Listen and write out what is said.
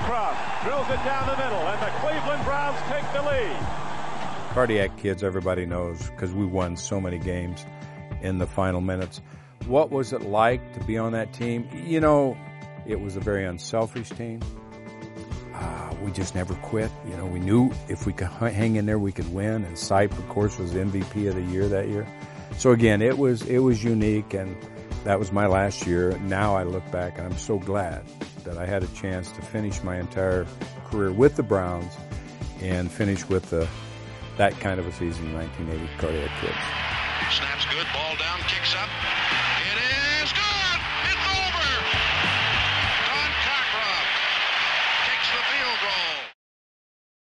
Croft drills it down the middle, and the Cleveland Browns take the lead. Cardiac Kids, everybody knows, because we won so many games in the final minutes. What was it like to be on that team? You know, it was a very unselfish team. We just never quit. You know, we knew if we could hang in there, we could win. And Sipe, of course, was MVP of the year that year. So again, it was unique, and that was my last year. Now I look back, and I'm so glad that I had a chance to finish my entire career with the Browns and finish with that kind of a season in 1980 Cardiac Kids. Snaps good, ball down, kicks up. It